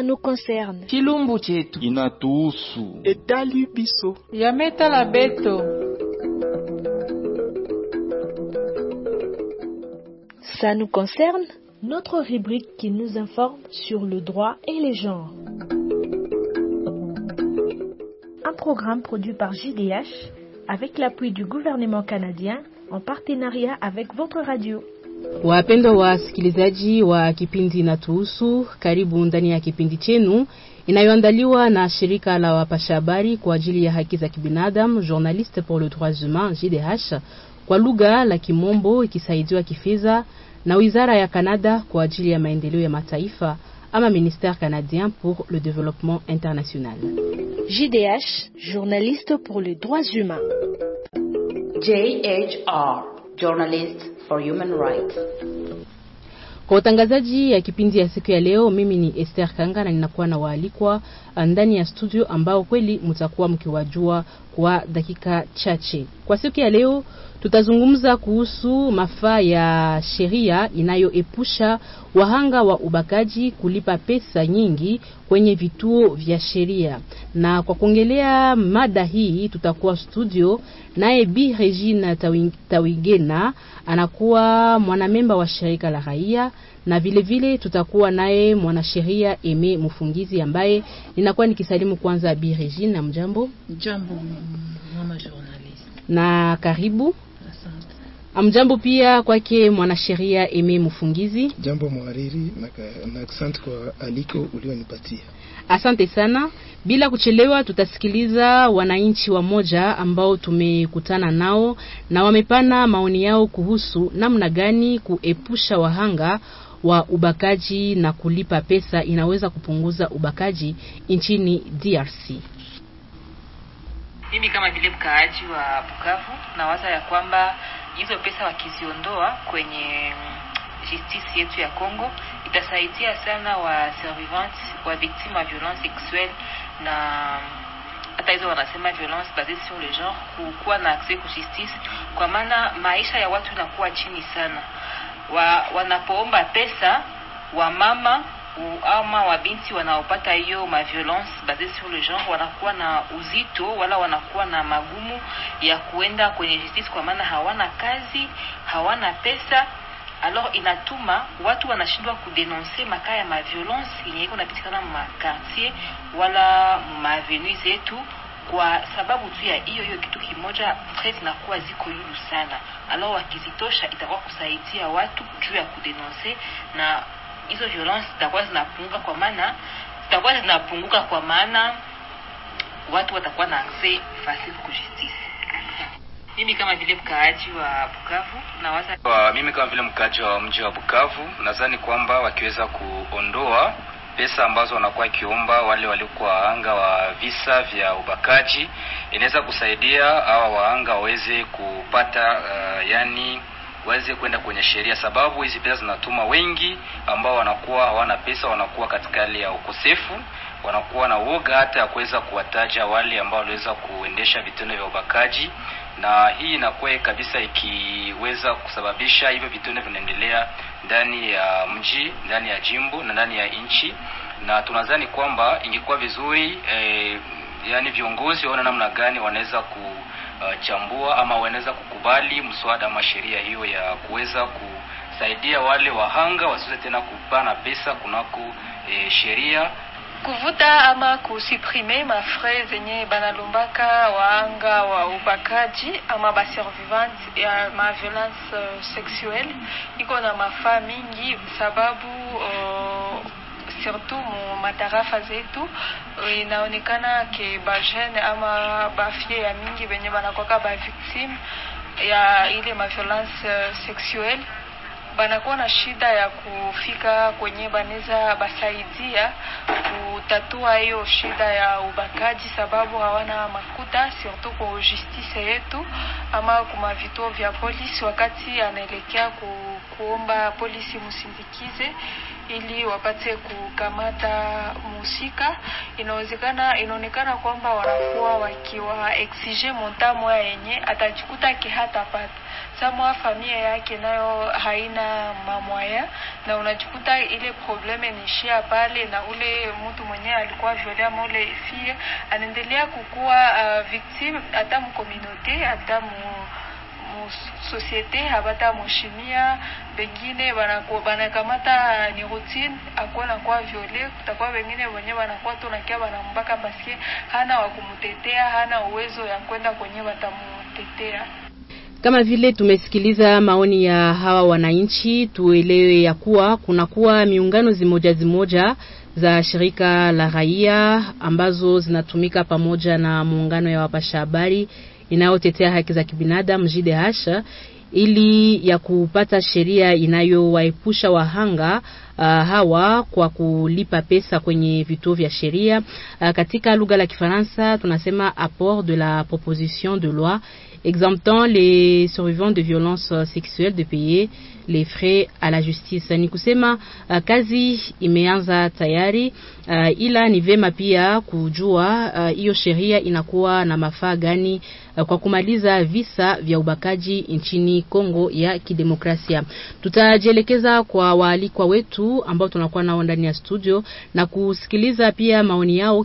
nous concerne. Chilumbu chetu inatuhusu. Etali biso. Yameta la beto. Ça nous concerne, notre rubrique qui nous informe sur le droit et les genres. Un programme produit par JDH avec l'appui du gouvernement canadien en partenariat avec votre radio. Wapendwa wasikilizaji wa kipindi Inatuhusu, karibu ndani ya kipindi chenu inayoandaliwa na shirika la wapasha habari kwa ajili ya haki za kibinadamu, Journaliste pour le droits humains JDH, kwa lugha la Kimombo, ikisaidiwa kifedha na Wizara ya Canada kwa ajili ya maendeleo ya mataifa ama Ministère canadien pour le développement international. JDH, Journaliste pour les droits humains. JHR, Journalist for Human Rights. Kwa utangazaji ya kipindi ya siku ya leo, mimi ni Esther Kanga na ninakuwa na waalikwa ndani ya studio ambao kweli mtakuwa mkiwajua kwa dakika chache. Kwa siku ya leo tutazungumza kuhusu mafaa ya sheria inayoepusha wahanga wa ubakaji kulipa pesa nyingi kwenye vituo vya sheria. Na kwa kuongelea mada hii tutakuwa studio naye Bi Regina Tawigena, anakuwa mwanamemba wa shirika la raia, na vile vile tutakuwa naye mwanasheria Eme Mufungizi ambaye ninakuwa nikisalimu kwanza Bi Regina. Mjambo. Jambo mama journalist. Na karibu. Asante. Amjambo pia kwake mwanasheria Eme Mufungizi. Jambo mhariri na asante kwa aliko ulionipatia. Asante sana. Bila kuchelewa tutasikiliza wananchi wa moja ambao tumekutana nao na wamepana maoni yao kuhusu namna gani kuepusha wahanga wa ubakaji na kulipa pesa inaweza kupunguza ubakaji nchini DRC. Mimi kama vile mkaaji wa Bukavu nawaza ya kwamba hizo pesa wakiziondoa kwenye justice yetu ya Kongo itasaidia sana wa survivants wa victimes wa violence sexuelle na hata hizo wanasema violence basée sur le genre kuwa na accès ku justice, kwa maana maisha ya watu yanakuwa chini sana. Wanapoomba pesa wa mama ama wa binti wanaopata hiyo ma violence basée sur le genre wanakuwa na uzito wala wanakuwa na magumu ya kuenda kwenye justice, kwa maana hawana kazi, hawana pesa. Alors inatuma watu wanashindwa kudenoncer makaya ma violence yenye iko napitikana ma quartier wala ma avenue zetu, kwa sababu tu ya hiyo kitu kimoja, stress inakuwa ziko yulu sana. Alors wakizitosha itakuwa kusaidia watu juu ya kudenoncer, na hizo violence zitakuwa kwa maana watu watakuwa na accès facile ku justice. Mimi kama vile mkaaji wa Bukavu mimi kama vile mkaaji wa mji wa Bukavu nadhani kwamba wakiweza kuondoa pesa ambazo wanakuwa kiomba wale walikuwa wahanga wa visa vya ubakaji, inaweza kusaidia hawa wahanga waweze kupata yani waweze kwenda kwenye sheria, sababu hizi pesa zinatuma wengi ambao wanakuwa hawana pesa, wanakuwa katika hali ya ukosefu, wanakuwa na uoga hata ya kuweza kuwataja wale ambao waliweza kuendesha vitendo vya ubakaji, na hii inakuwa kabisa ikiweza kusababisha hivyo vitendo vinaendelea ndani ya mji, ndani ya jimbo na ndani ya nchi. Na tunadhani kwamba ingekuwa vizuri yani viongozi waone namna gani wanaweza kuchambua ama wanaweza kukubali mswada ama sheria hiyo ya kuweza kusaidia wale wahanga wasiweze tena kupana pesa kunako sheria, kuvuta ama kusuprimer mafrais zenye banalombaka wahanga wa ubakaji ama ba survivants ya ma violence sexuelle. Iko na mafaa mingi sababu surtout mu matarafa zetu inaonekana ke ba jeune ama ba fille ya mingi benye banakoka ba victime ya ile ma violence sexuelle banakuwa na shida ya kufika kwenye baneza basaidia kutatua hiyo shida ya ubakaji, sababu hawana makuta surtout kwa justice yetu ama kuma vituo vya polisi. Wakati anaelekea kuomba polisi musindikize, ili wapate kukamata musika. Inaonekana kwamba wanakuwa wakiwa exige montamo yenye atajikuta kihatapata. Sama familia yake nayo haina mamwaya, na unajikuta ile probleme nishia pale, na ule mtu mwenye alikuwa violea mole fie anaendelea kukua victime hata mu community, hata mu societe, habata mheshimia, bengine banakamata ni routine akona kwa viole. Kutakuwa wengine wenyewe wanakuwa tu nakia banambaka basi hana wa kumtetea, hana uwezo ya kwenda kwenye watamutetea. Kama vile tumesikiliza maoni ya hawa wananchi, tuelewe ya kuwa kunakuwa miungano zimoja za shirika la raia ambazo zinatumika pamoja na muungano ya wapasha habari inayotetea haki za kibinadamu JDH, ili ya kupata sheria inayowaepusha wahanga hawa kwa kulipa pesa kwenye vituo vya sheria. Katika lugha la Kifaransa tunasema apport de la proposition de loi exemptant les survivants de violences sexuelles de payer les frais à la justice. Ni kusema kazi imeanza tayari, ila ni vema pia kujua hiyo sheria inakuwa na mafaa gani kwa kumaliza visa vya ubakaji nchini Kongo ya Kidemokrasia. Tutajielekeza kwa waalikwa wetu ambao tunakuwa nao ndani ya studio na kusikiliza pia maoni yao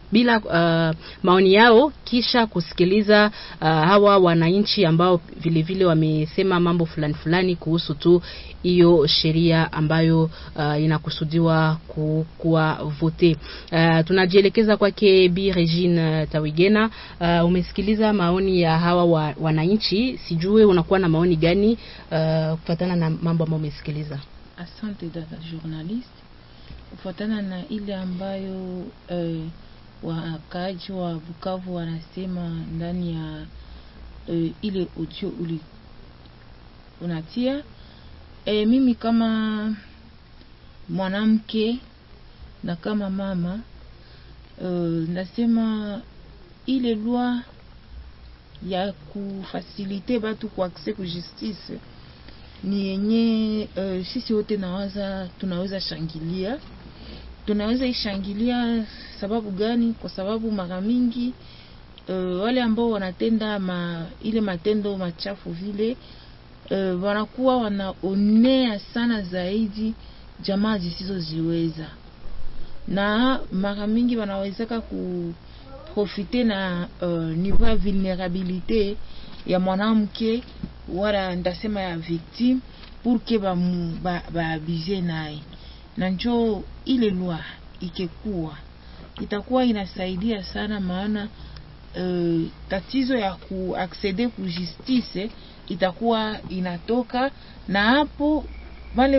maoni yao kisha kusikiliza hawa wananchi ambao vile vile wamesema mambo fulani kuhusu tu hiyo sheria ambayo inakusudiwa kuwa vote. Tunajielekeza kwake Bi Regine Tawigena. Umesikiliza maoni ya hawa wananchi, sijue unakuwa na maoni gani kufuatana na mambo ambayo umesikiliza? Asante dada journalist. Kufuatana na ile ambayo wakaaji wa Bukavu wanasema ndani ya ile audio unatia, mimi kama mwanamke na kama mama nasema ile loi ya kufasilite batu kwa accès ku justice ni yenye sisi wote tunaweza shangilia. Tunaweza ishangilia sababu gani? Kwa sababu mara mingi wale ambao wanatenda ile matendo machafu vile wanakuwa wanaonea sana zaidi jamaa zisizoziweza, na mara mingi wanawezeka kuprofite na niveau ya vulnerabilité ya mwanamke wala ndasema ya victime pour que abuse naye. Na njoo ile loi ikekuwa itakuwa inasaidia sana, maana tatizo ya kuacceder ku justice itakuwa inatoka, na hapo wale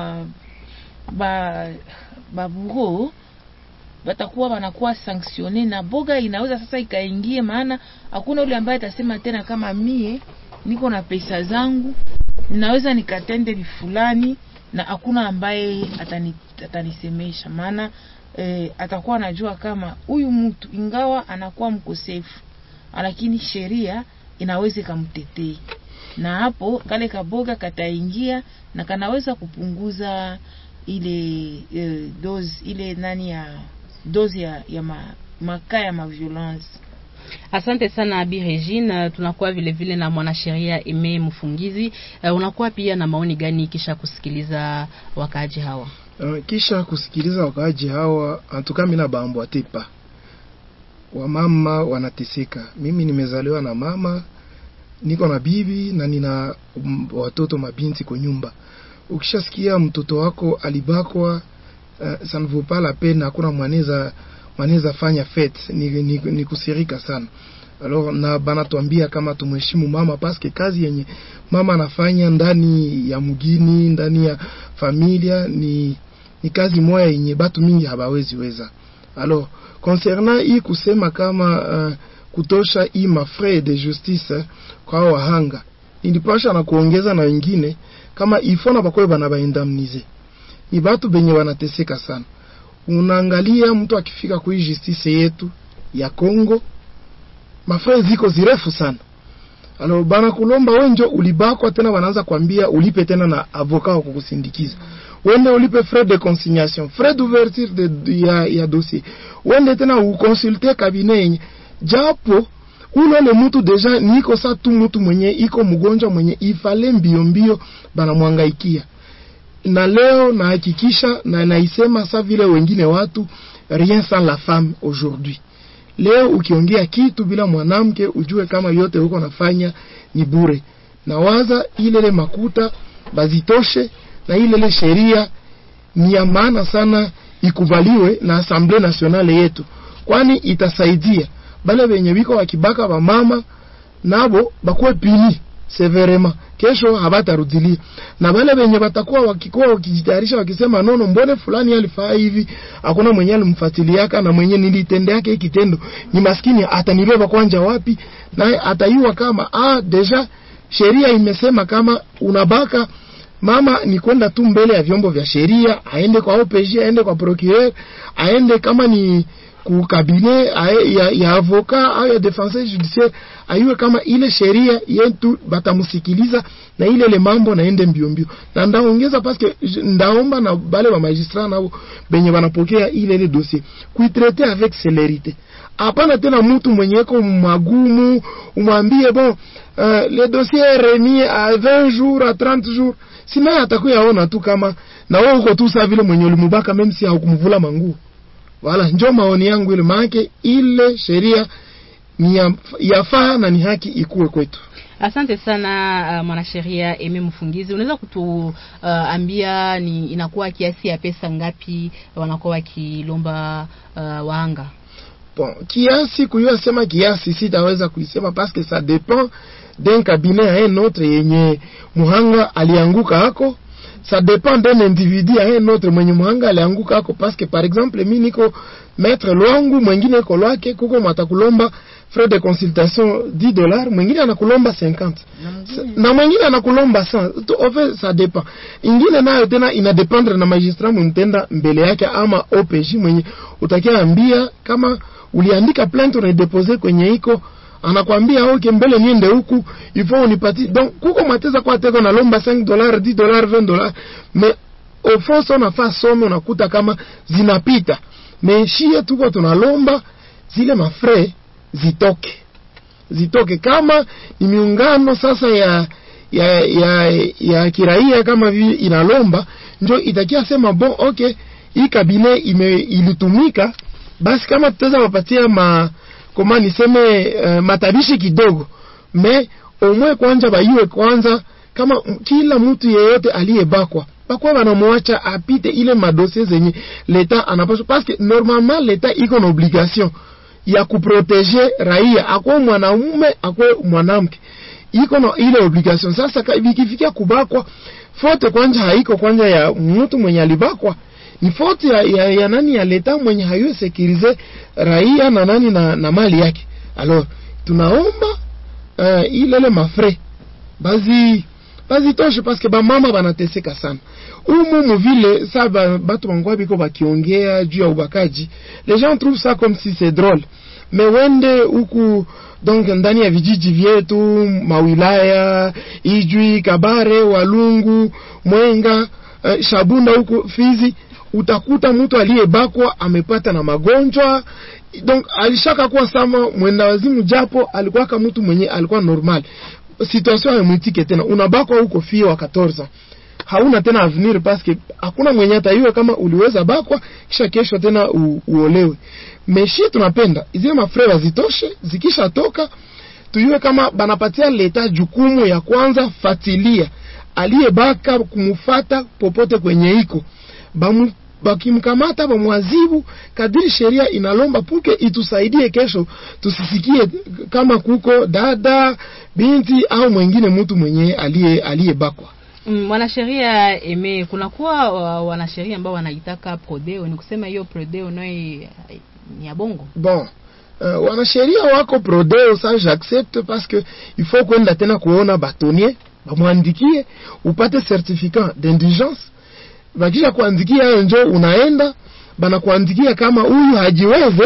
baburo batakuwa wanakuwa sanctionné, na boga inaweza sasa ikaingie, maana hakuna yule ambaye atasema tena kama mie niko na pesa zangu ninaweza nikatende fulani, na hakuna ambaye atanisemesha, maana atakuwa anajua kama huyu mtu ingawa anakuwa mkosefu lakini sheria inaweza kumtetea, na hapo kale kaboga kataingia na kanaweza kupunguza ile dose ile nani ya dose ya makaya ma violence. Asante sana Bi Regine. Tunakuwa vile vile na mwanasheria Eme Mfungizi. Unakuwa pia na maoni gani kisha kusikiliza wakaaji hawa? Kisha kusikiliza wakaaji hawa, antuka mimi na baambo atipa. Wamama wanateseka. Mimi nimezaliwa na mama, niko na bibi na nina watoto mabinti kwa nyumba. Ukishasikia mtoto wako alibakwa, ça ne vaut pas la peine, hakuna mwaneza fanya fete, ni kusirika sana. Alors na bana tuambia kama tumheshimu mama, paske kazi yenye mama anafanya ndani ya mgini, ndani ya familia ni kazi moja yenye batu mingi habawezi weza. Alors concernant hii kusema kama kutosha hii mafrais de justice kwa wahanga, nilipasha na kuongeza na wengine kama ifona bakwe bana baindemnize. Ni batu benye wanateseka sana. Unaangalia mtu akifika kwa justice yetu ya Kongo, mafrais ziko zirefu sana. Alors bana kulomba wenjo ulibakwa, tena wanaanza kuambia ulipe tena na avoka wa kukusindikiza. wende ulipe frais de consignation, frais d'ouverture ya dossier, wende tena ukonsulte cabinet yenye. Japo ule mtu deja niko sa tu mtu mwenye iko mgonjwa mwenye ifale mbio bana mwangaikia. Na leo na hakikisha na naisema sa vile wengine watu, rien sans la femme aujourd'hui. Leo ukiongea kitu bila mwanamke ujue kama yote huko nafanya ni bure. Na waza ile makuta bazitoshe, na ile sheria ni ya maana sana ikubaliwe na Assemblée Nationale yetu, kwani itasaidia bale wenye biko wakibaka ba mama nabo bakwe pini severema, kesho habatarudilia. Na bale wenye batakuwa wakijitayarisha wakisema nono, mbone fulani alifaa hivi, hakuna mwenye alimfuatiliaka, na mwenye nilitende yake kitendo ni maskini, atanibeba kwanja wapi? Na ataiwa kama deja sheria imesema kama unabaka mama ni kwenda tu mbele ya vyombo vya sheria, aende kwa OPJ, aende kwa procureur, aende kama ni ku cabinet ya avocat au ya défenseur judiciaire, aiwe kama ile sheria yetu batamusikiliza, na ile mambo naende mbio. Na ndaongeza paske ndaomba na bale wa magistrat nao benye wanapokea ile dossier kuitraiter avec célérité. Hapana tena mtu mwenyeko magumu umwambie bon le dossier est remis à 20 jours à 30 jours, sima atakuyaona tu kama na wewe uko tu sawa vile mwenye ulimubaka même si haukumvula manguo. Wala njo maoni yangu ile, maana ile sheria ni yafaa na ni haki ikuwe kwetu. Asante sana mwanasheria Aime Mfungizi. Unaweza kutuambia ni inakuwa kiasi ya pesa ngapi wanakuwa wakilomba waanga? Bon, kiasi kuyua sema kiasi sitaweza kuisema parce que ça dépend d'un cabinet à un autre yenye muhanga alianguka hako. Ça dépend d'un individu à un autre mwenye muhanga alianguka hako, parce que par exemple mimi niko maître lwangu, mwingine ko lwake kuko matakulomba frais de consultation $10, mwingine anakulomba 50 na mwingine anakulomba 100. En fait ça dépend. Ingine nayo tena ina dependre na magistrat mtenda mbele yake ama OPJ mwenye utakia ambia kama uliandika plainte unadepose kwenye iko, anakuambia okay mbele niende huku ifo unipati. Donc kuko mateza kwa teko na lomba $5 $10 $20, mais au fond son affaire somme unakuta kama zinapita. Mais shie tuko tunalomba zile mafrais zitoke kama ni miungano sasa ya kiraia kama vile inalomba, njo itakia sema bon okay hii cabinet ilitumika, basi kama tutaweza wapatia kama niseme matabishi kidogo, mais au moins kwanza baiwe kwanza kama kila mtu yeyote aliyebakwa bakwa wanamwacha apite ile madossier zenye l'État anapaswa, parce que normalement l'État iko na obligation ya kuproteger raia, akwa mwanamume akwa mwanamke, iko na ile obligation. Sasa ikifikia kubakwa, faute kwanza haiko kwanza ya mtu mwenye alibakwa, ni faute ya nani, ya leta mwenye hayo sekirize raia na nani na mali yake. Alors tunaomba ile mafrais bazi toshe, parce que ba mama banateseka sana umu vile. Saba batu bangwa biko bakiongea juu ya ubakaji, les gens trouvent ça comme si c'est drôle, mais wende huku donc ndani ya vijiji vyetu mawilaya Ijwi, Kabare, Walungu, Mwenga, Shabunda huku Fizi, utakuta mtu aliyebakwa amepata na magonjwa, donc alishaka kuwa sama mwenda wazimu, japo alikuwa kama mtu mwenye alikuwa normal. Situation ya mwitike tena unabakwa huko fio wa 14, hauna tena avenir, parce que hakuna mwenye ataiwe kama uliweza bakwa kisha kesho tena uolewe. Meshi tunapenda izile mafreva zitoshe, zikisha toka tuyue kama banapatia leta jukumu ya kwanza fatilia aliyebaka, kumufata popote kwenye iko, bakimkamata bamwazibu kadiri sheria inalomba, puke itusaidie kesho tusisikie kama kuko dada binti au mwingine mtu mwenye aliyebakwa. Mwanasheria Aime, kuna kuwa wanasheria ambao wanaitaka prodeo, ni kusema hiyo prodeo ni ya bongo? Bon, wanasheria wako prodeo, ça j'accepte, parce que il faut kwenda tena kuona batonier bamwandikie upate certificat d'indigence. Bakisha kuandikia njo unaenda bana kuandikia kama huyu hajiweze,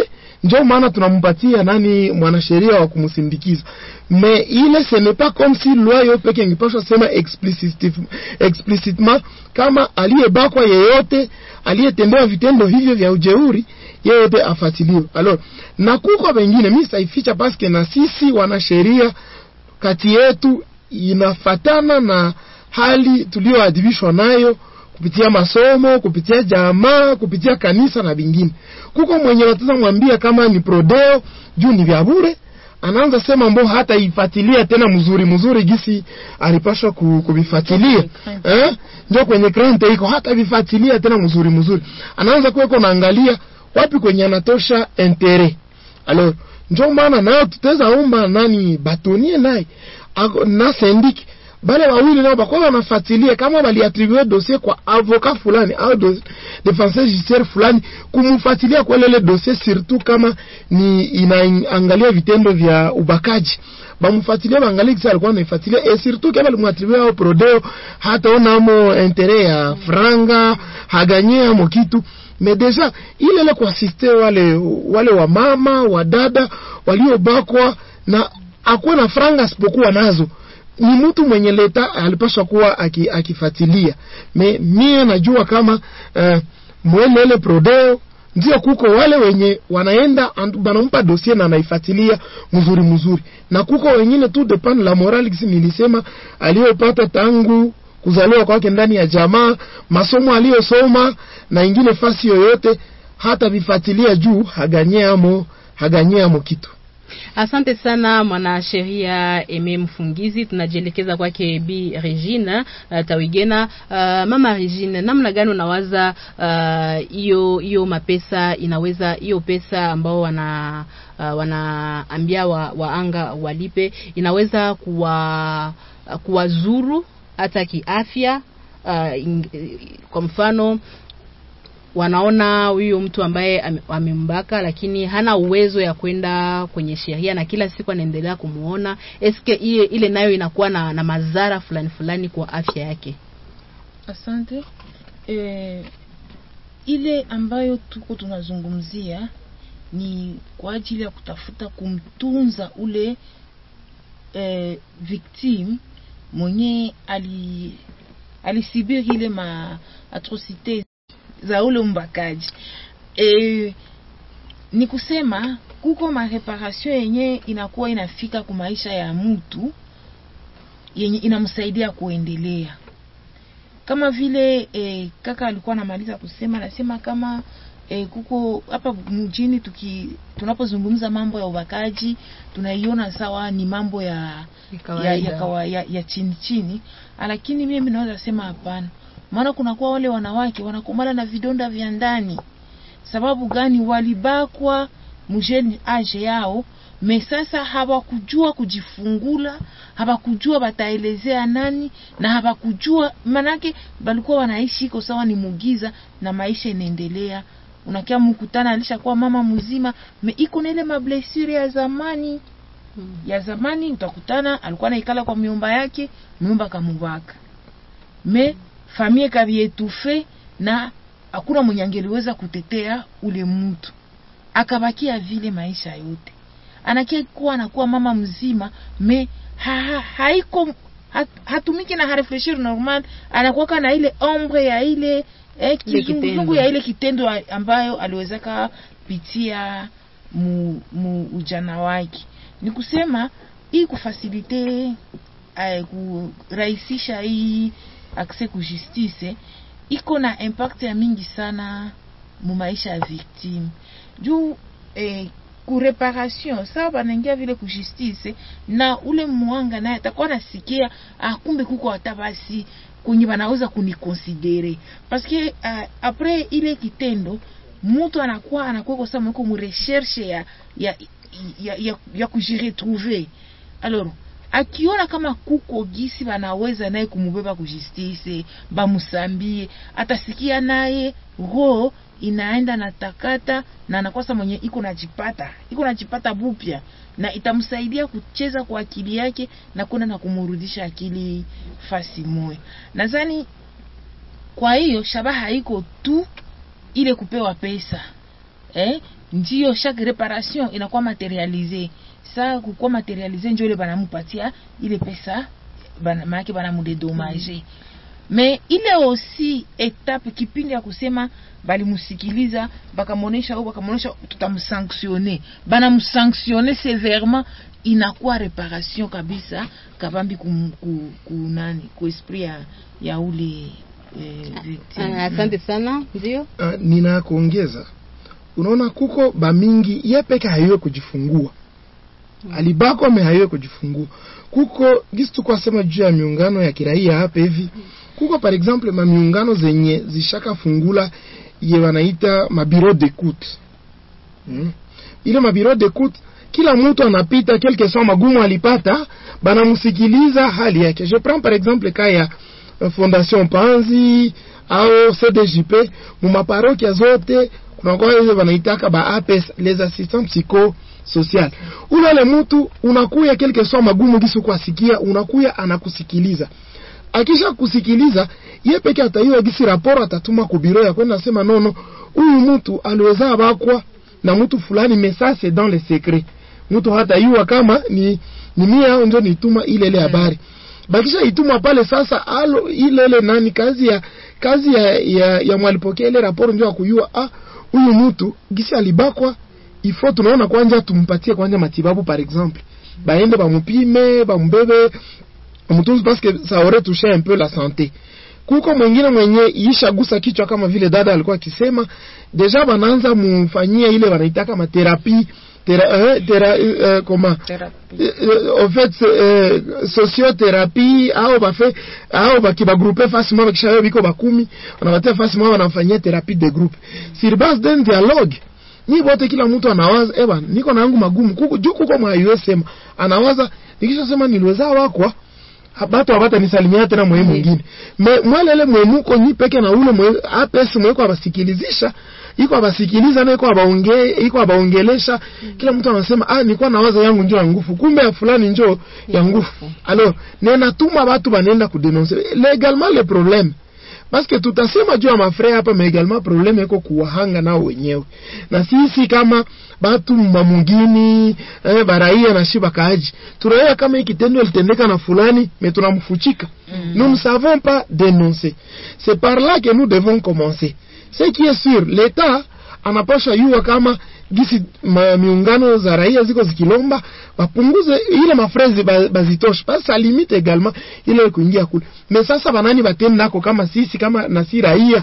Ndio maana tunampatia nani mwanasheria wa kumsindikiza. Mais ile ce n'est pas comme si loi yo peke ingepaswa sema explicitement kama aliyebakwa yeyote, aliyetendewa vitendo hivyo vya ujeuri, yeyote afuatiliwe. Alors, na kuko wengine mimi saificha paske na sisi wanasheria kati yetu inafatana na hali tulioadhibishwa nayo kupitia masomo, kupitia jamaa, kupitia kanisa na vingine. Kuko mwenye wataza mwambia kama ni prodeo juu ni vya bure, anaanza sema mbo hata ifuatilia tena mzuri gisi alipaswa kuvifuatilia. Ndio kwenye krente iko hata vifuatilia tena mzuri. Anaanza kuweko naangalia wapi kwenye anatosha intérêt. Alors, ndio maana nao tutaweza omba nani batonie naye na syndic bale wawili nao bakwa wanafuatilia kama bali attribuer dossier kwa avocat fulani au défenseur judiciaire fulani kumfuatilia kwa ile dossier, surtout kama ni inaangalia vitendo vya ubakaji, bamfuatilia baangalie kisa alikuwa anafuatilia, et surtout kama alimwatribuer au prodeo hata onamo intérêt ya franga haganyea mo kitu. Mais déjà ile kwa assisté wale wa mama wa dada waliobakwa na akuwa na franga sipokuwa nazo, ni mtu mwenye leta alipaswa kuwa akifuatilia. Mimi najua kama mwele prodeo ndio kuko wale wenye wanaenda banampa dossier na anaifuatilia mzuri, na kuko wengine tu depend la morale kisi nilisema aliyopata tangu kuzaliwa kwake ndani ya jamaa, masomo aliyosoma na ingine fasi yoyote, hata vifuatilia juu haganyea kitu. Asante sana mwanasheria Aime Mfungizi. Tunajielekeza kwake Bi Regina Tawigena. Mama Regina, namna gani unawaza hiyo mapesa inaweza, hiyo pesa ambao wanaambia waanga walipe inaweza kuwazuru hata kiafya? Kwa mfano wanaona huyo mtu ambaye amembaka lakini hana uwezo ya kwenda kwenye sheria na kila siku anaendelea kumuona, eske ile nayo inakuwa na madhara fulani kwa afya yake? Asante. Ile ambayo tuko tunazungumzia ni kwa ajili ya kutafuta kumtunza ule victim mwenye alisibiri ile atrocite za ule mbakaji. Ni kusema kuko reparation yenye inakuwa inafika kwa maisha ya mtu yenye inamsaidia kuendelea. Kama vile kaka alikuwa anamaliza kusema, nasema kama kuko hapa mjini tunapozungumza mambo ya ubakaji tunaiona sawa ni mambo ya chini, lakini mimi naweza sema hapana. Maana kunakuwa wale wanawake wanakumbana na vidonda vya ndani. Sababu gani? Walibakwa mjeni age yao, sasa hawakujua kujifungula, hawakujua bataelezea nani, na hawakujua manake balikuwa wanaishi iko sawa ni mugiza na maisha inaendelea. Unakia mkutana alishakuwa mama mzima, iko na ile mablessure ya zamani. Ya zamani utakutana alikuwa anaikala kwa miomba yake, miomba kamubaka. Familia kabietufe na hakuna mwenye angeliweza kutetea ule mtu. Akabakia vile maisha yote. Anakuwa mama mzima, haiko hatumiki na refleshir normal, anakuwa na ile ombre ya ile kizungu ya ile kitendo ambayo aliwezeka pitia ujana wake. Ni kusema hii kufasilite kurahisisha hii accès ku justice iko na impact ya mingi sana mu maisha ya victime. Juu ku reparation sawa banangia vile ku justice na ule muanga naye atakuwa nasikia kumbe kuko hata basi kwenye banaweza kuniconsidere, parce que après ile kitendo mtu anakuwa kwa sababu mko mu recherche ya kujiretrouver. Alors akiona kama kuko gisi banaweza naye kumubeba ku justice, bamusambie, atasikia naye roho inaenda na takata na anakosa mwenye iko najipata bupya, na itamsaidia kucheza kwa akili yake na kwenda na kumurudisha akili fasi moyo. Nadhani kwa hiyo shabaha iko tu ile kupewa pesa. ndio chaque réparation inakuwa matérialisée. Ça kukuwa matérialisé ndio ile banamupatia ile pesa maana banamudedommager. Mais ile aussi étape kipindi ya kusema balimusikiliza bakamonesha tutamsanctionner, banamsanctionner sévèrement, inakuwa réparation kabisa kabambi kunani ku esprit ya ule asante sana. Ndio nina kuongeza, unaona kuko bamingi yepeka hayo kujifungua alibako hayo kujifungua. Kuko gistu kwa sema juu ya miungano ya kiraia hapa hivi, kuko par exemple miungano zenye zishaka fungula ye wanaita mabiro d'écoute. Ile mabiro d'écoute kila mtu anapita quelque soit magumu alipata banamusikiliza hali yake. Je prends par exemple kaya Fondation Panzi au CDJP mu maparokia zote kuna kwa hizo wanaitaka ba APS, les assistants psychosocial. Ule mtu unakuya quelque soit magumu gisu kwa sikia, unakuya anakusikiliza. Akisha kusikiliza yeye peke ataiwa gisi rapport atatuma ku biro ya kwenda sema nono huyu mtu aliweza bakwa na mtu fulani, mais ça c'est dans les secrets. Mtu hata yua kama ni mimi hao ndio nituma ile habari. Bakisha ituma pale sasa alo ile nani kazi ya mwalipokea ile rapport ndio akuyua huyu mtu gisi alibakwa, ifo tunaona kwanza tumpatie kwanza matibabu par exemple. Baende bamupime, bambebe mtu parce que ça aurait touché un peu la santé. Kuko mwingine mwenye ishagusa kichwa kama vile dada alikuwa akisema, deja banaanza mufanyia ile wanaitaka mathérapie en fait sociothérapie au bakibagrouper face moi bakishayo biko bakumi wanawatia face moi wanafanyia thérapie de groupe sur base d'un dialogue. Ni bote kila mtu anawaza niko na yangu magumu kuko mwa USM anawaza nikisha sema niliweza wakwa habata nisalimia tena mwe mwingine mwelele mwenuko nyi peke na ule mwe APS mwe kwa basikilizisha iko abasikiliza na iko abaongelesha kila mtu anasema nilikuwa nawaza yangu njoo ya nguvu, kumbe ya fulani njoo ya nguvu. Alors nena tuma watu banenda kudenoncer légalement le problème, parce que tutasema juu ya mafrère hapa, mais également problème iko kuwahanga nao wenyewe. Na sisi kama batu mamungini baraia na shiba kaji tunaona kama hiki tendo litendeka na fulani mais tunamfuchika. Nous ne savons pas dénoncer. C'est par là que nous devons commencer. Ce qui est sûr, l'État anapasha yua kama gisi miungano za raia ziko zikilomba wapunguze ile mafrezi bazitosha, basi ça limite également ile kuingia kule. Mais sasa banani batendako kama sisi kama na si raia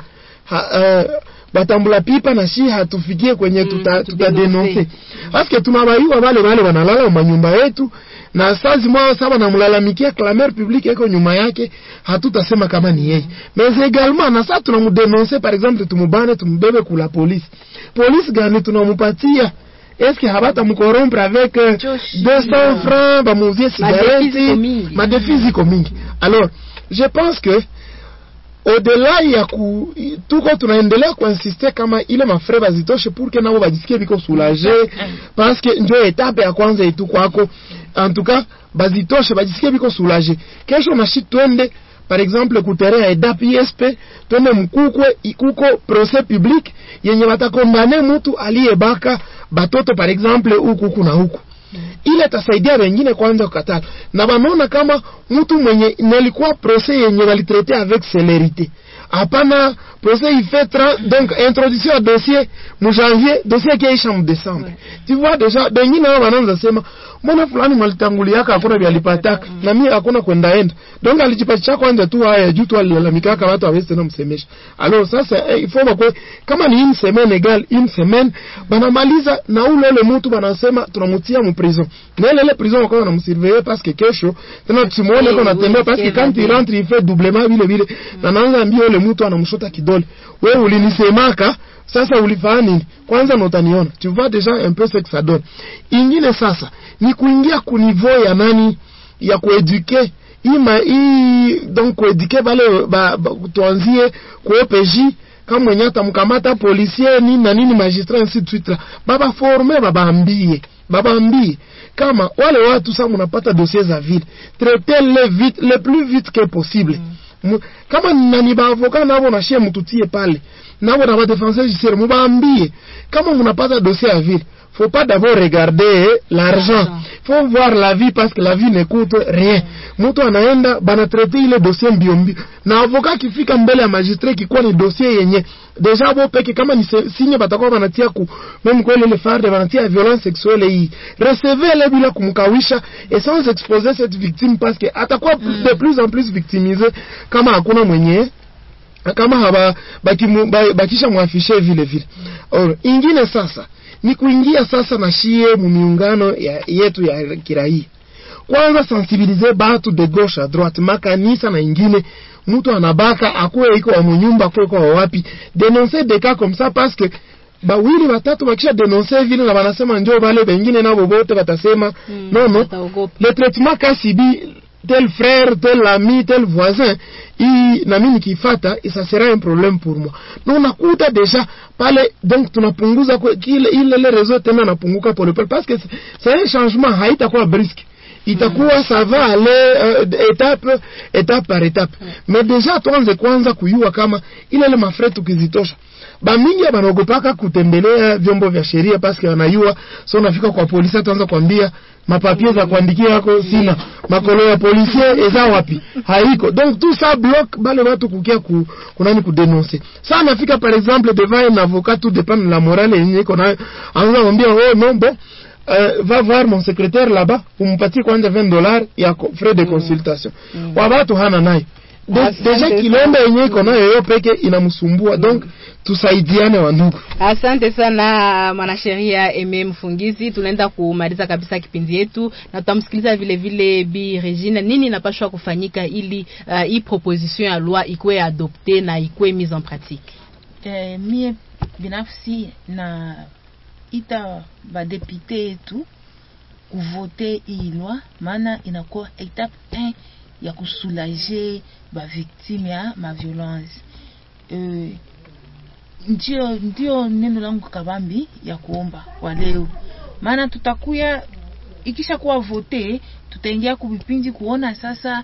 batambula pipa na shi hatufikie kwenye tutadenoncer. Parce que tunabaiwa wale wanalala manyumba yetu na sazi mwao saba na mlalamikia clamer public yako nyuma yake, hatutasema kama ni yeye. Mais également na sasa tunamudenoncer par exemple tumubane tumbebe kula police. Police gani tunamupatia? Est-ce que habata mkorrompre avec 200 francs ba mouvier cigarette ma défisi mingi. Alors je pense que au-delà ya tuko tunaendelea kuinsister kama ile mafre bazitoshe pour que nao bajisikie biko soulager, parce que ndio etape ya kwanza yetu kwako. En tout cas bazitoshe bajisikie biko soulager. Kesho na shit twende par exemple ku terrain ya DAPSP twende mkukwe ikuko procès public yenye watakondane mtu aliyebaka batoto par exemple huku na huku. Ile tasaidia wengine kwanza kukatala. Na wanaona kama mtu mwenye nilikuwa procès yenye walitraiter avec célérité. Hapana procès il fait donc introduction à dossier mu janvier, dossier qui est en décembre. Tu vois déjà wengine wao wanaanza sema mbona fulani malitanguliaka hakuna bialipataka na mimi hakuna kwendaenda. Donc alijipatia kwanza tu haya juu tu alilalamika watu hawezi na msemesha. Alors sasa il faut kwa kama ni une semaine égale une semaine banamaliza na ule mtu banasema tunamutia mu prison. Na ile prison wako wanamsurveiller parce que kesho tena tusimuone kwa natembea parce que quand il rentre il fait doublement vile na naanza ambia ule mtu anamshota kidole. Wewe ulinisemaka sasa ulifanya nini? Kwanza notaniona. Tu vois déjà un peu ce que ça donne. Ingine sasa ni kuingia ku niveau ya nani ya kueduker donc kueduker bale tuanzie ku OPJ kama mwenye atamkamata policier nini na nini magistrat ainsi de suite baba former babambie kama wale watu sasa mnapata dossiers za ville traiter le plus vite que possible. kama nani ba avocat nabo na shie mtutie pale nabo na ba défenseur judiciaire mubaambie kama mnapata dossier à ville faut pas d'abord regarder l'argent, faut voir la vie parce que la vie ne coûte rien. Mtu anaenda bana traiter ile dossier mbio na avocat kifika mbele ya magistrat kikuwa ni dossier yenye deja bo peke kama ni signe batakuwa banatia ku même kwa ile farde banatia violence sexuelle hii recevez le bila kumkawisha et sans exposer cette victime parce que atakuwa de plus en plus victimisé kama hakuna mwenye kama haba bakisha muafishe vile vile. Ingine sasa ni kuingia sasa na shie mumiungano yetu ya kiraia. Kwanza sensibiliser batu de gauche à droite, makanisa na ingine mtu anabaka akuwe iko wa munyumba akuwe kwa wapi, dénoncer des cas comme ça parce que bawili watatu bakisha dénoncer vile na wanasema njoo bale bengine nabo bote batasema non le traitement kasibi tel frère, tel ami, tel voisin, na mimi nikifata, ça sera un problème pour moi. Donc nakuta déjà pale, donc tunapunguza ile réseau tena napunguka pole pole parce que c'est un changement haitakuwa brisk. Itakuwa ça va aller étape par étape. Mais déjà tuanze kwanza kuyua kama ile mafre tukizitosha. Bamingi banogopaka kutembelea vyombo vya sheria parce que wanayua so nafika kwa polisi ataanza kuambia mapapie za kuandikia yako sina, makolo ya policier eza wapi haiko. Donc tout ça bloque bale watu kukia kunani kudénoncer. Ça nafika par exemple devant un avocat, tout dépend de la morale yenye kona anaanza kuambia oh non bon va voir mon secrétaire là-bas umpatie kwanza $20 ya frais de consultation. Wabatu hana nayo. Deja kilombe yenye kona yoyo peke inamsumbua. Donc tusaidiane wandugu. Asante sana mwanasheria Aimé Mfungizi. Tunaenda kumaliza kabisa kipindi yetu na tutamsikiliza vile vile Bi Regine. Nini inapaswa kufanyika ili hii proposition ya loi ikuwe adoptée na ikuwe mise en pratique? Mie binafsi na ita ba député yetu kuvote hii loi, maana inakuwa étape 1 ya kusoulager ba victime ya ma violence. Ndio neno langu kabambi ya kuomba kwa leo. Maana tutakuya ikisha kuwa vote, tutaingia kubipindi kuona sasa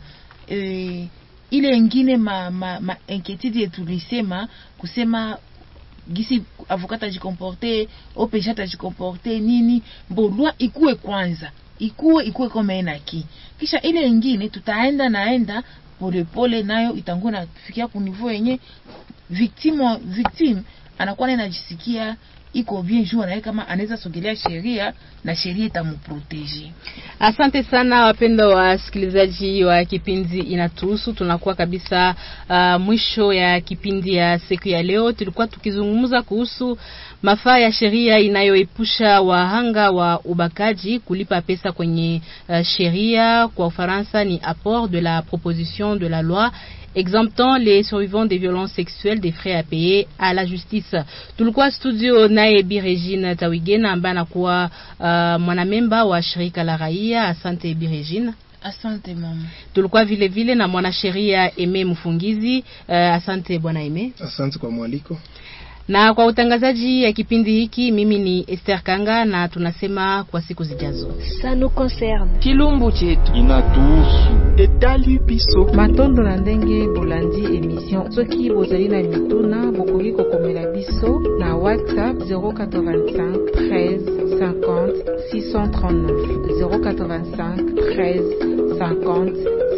ile ingine ma inquiétude yetu tulisema kusema gisi avocat ajikomporte, OPJ ajikomporte nini, loi ikuwe kwanza. Ikuwe kama enaki. Kisha ile ingine tutaenda pole pole nayo itangu na kufikia ku niveau yenye victime anakuwa anajisikia iko bien jour na kama anaweza sogelea sheria na sheria itamprotege. Asante sana wapenda wasikilizaji wa kipindi Inatuhusu. Tunakuwa kabisa mwisho ya kipindi ya siku ya leo. Tulikuwa tukizungumza kuhusu mafaa ya sheria inayoepusha wahanga wa ubakaji kulipa pesa kwenye sheria. Kwa Ufaransa ni apport de la proposition de la loi exemptant les survivants des violences sexuelles des frais à payer à la justice. Tulikuwa studio naye Bi Regine Tawigena ambaye anakuwa mwanamemba wa shirika la raia. Asante Bi Regine. Asante mama. Tulikuwa vile vile na mwanasheria Aimé Mfungizi. Asante bwana Aimé. Asante kwa mwaliko. Na kwa utangazaji ya kipindi hiki mimi ni Esther Kanga na tunasema kwa siku zijazo. Ça nous concerne. Kilumbu chetu inatuhusu. Etali biso. Matondo na ndenge bolandi émission. Soki bozali na mituna bokoki kokomela biso na WhatsApp 085 13 50 639 085 13 50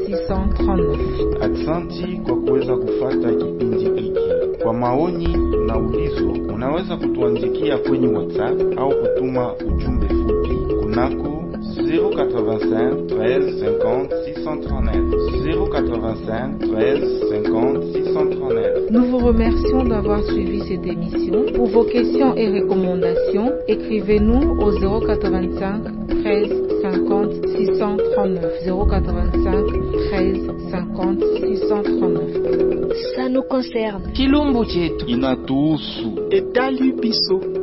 639. Asante kwa kuweza kufuata kipindi hiki. Kwa maoni na ulizo unaweza kutuandikia kwenye WhatsApp au kutuma ujumbe fupi kunako 085 13 50 639 085 13 50 639. Nous vous remercions d'avoir suivi cette émission. Pour vos questions et recommandations, écrivez-nous au 085 13 50 639 085 13 50 639. Ça nous concerne. Kilumbu chetu inatuhusu. Etali biso.